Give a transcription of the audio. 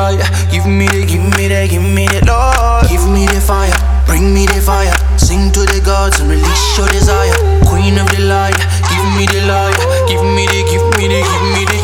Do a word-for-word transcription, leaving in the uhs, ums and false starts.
light. Give me the, give me the, give me the Lord. Give me the fire, bring me the fire. Sing to the gods and release your desire. Queen of the light, give me the light. Give me the, give me the, give me the